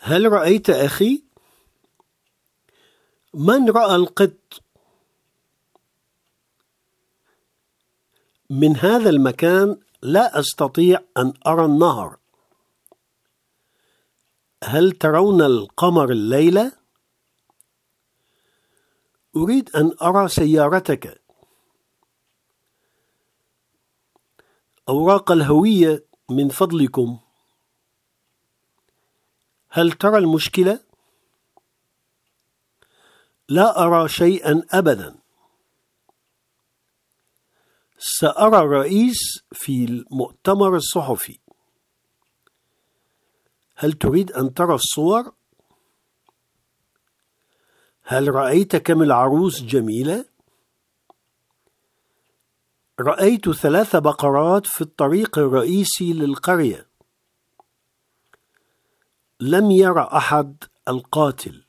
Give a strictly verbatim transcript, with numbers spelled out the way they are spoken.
هل رأيت أخي؟ من رأى القط؟ من هذا المكان لا أستطيع أن أرى النهر. هل ترون القمر الليلة؟ أريد أن أرى سيارتك. أوراق الهوية من فضلكم. هل ترى المشكلة؟ لا أرى شيئا أبدا. سأرى الرئيس في المؤتمر الصحفي. هل تريد أن ترى الصور؟ هل رأيت كم العروس جميلة؟ رأيت ثلاث بقرات في الطريق الرئيسي للقرية. لم يرى أحد القاتل.